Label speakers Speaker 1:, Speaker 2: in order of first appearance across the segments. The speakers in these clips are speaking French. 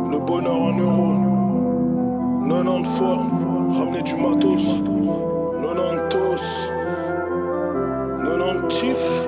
Speaker 1: Le bonheur en euros. 90 fois, ramener du matos. 90 tos. 90 chiffres.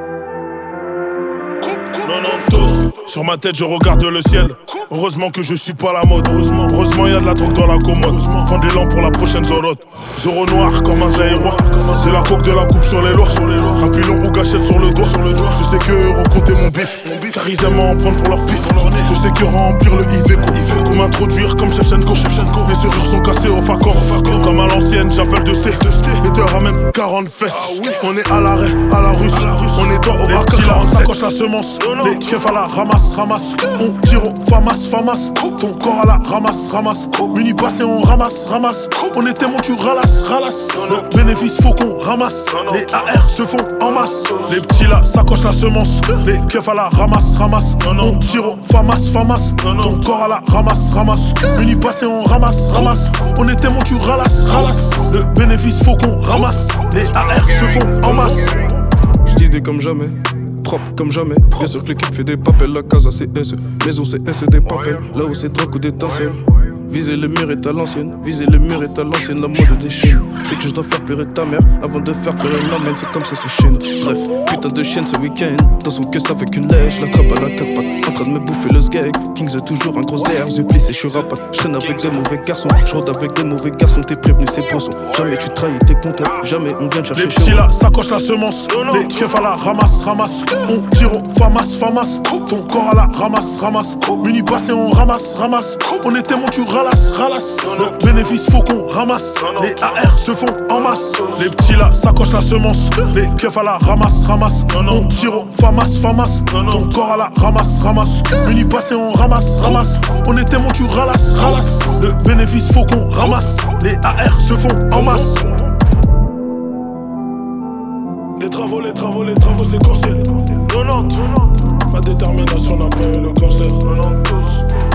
Speaker 1: 90 tos. Sur ma tête je regarde le ciel. Heureusement que je suis pas la mode. Heureusement y'a de la drogue dans la commode. Prends des lampes pour la prochaine Zorote. Zoro noir comme un Zaïrois. De la coke, de la coupe sur les lois. Un pilon ou gâchette sur le doigt. Je sais que recompter mon bif. Car ils aiment en prendre pour leur pif. Je sais que remplir le Iveco. Ou m'introduire comme Shevchenko. Mes serrures sont cassées au facon. Comme à l'ancienne j'appelle de sté. Et te ramène 40 fesses. On est à l'arrêt, à la russe. On est dans au Rakaka. On s'accroche la semence. Les keufs à la ramasse, ramasse. On tire au famas, famas. Ton corps à la ramasse, ramasse. Muni passé on ramasse, ramasse. On est témoin, tu ralasses, ralasses. Le bénéfice faut qu'on ramasse. Les AR se font en masse. Les petits là s'accrochent la semence. Les keufs à la ramasse, ramasse. On tire au famas, famas. Ton corps à la ramasse, ramasse. Muni passé on ramasse, ramasse. On est témoin, tu ralasses, ralasses. Le bénéfice faut qu'on ramasse. Les AR se font en masse.
Speaker 2: J'dis comme jamais, propre comme jamais. Bien sûr que l'équipe fait des papels, la casa c'est SE. Maison c'est SE des papels, là où c'est drogue ou des tincelles. Viser le mur est à l'ancienne, viser le mur est à l'ancienne, la mode des chiennes. C'est que je dois faire pleurer ta mère avant de faire pleurer la mienne, c'est comme ça c'est chienne. Bref, putain de chienne ce week-end, dans son queue ça fait qu'une lèche, la trappe à la tête pas, en train de me bouffer le sgeg. Kings est toujours un gros d'air, je plisse et je suis rapace. Je traîne avec des mauvais garçons, je rôde avec des mauvais garçons, t'es prévenu c'est poisson. Jamais tu trahis tes compteurs, jamais on vient te chercher.
Speaker 1: Les petits là s'accrochent la semence, les keufs à la ramasse, ramasse. On tire au famas, famas. Ton corps à la ramasse, ramasse. Muni passé on ramasse, ramasse. On est témoin, tu ralasses, ralasses. Le bénéfice faut qu'on ramasse. Les AR se font en masse. Les petits là s'accrochent la semence, les keufs à la ramasse, ramasse. On tire au famas, famas. Ton corps à la ramasse, ramasse. Muni passé on ramasse, ramasse. On est témoin, tu ralasses, ralasses. Le bénéfice faut qu'on ramasse. Les AR se font en masse. Les travaux, c'est cancel. 90. Ma détermination n'a pas eu le cancer. 90 tous.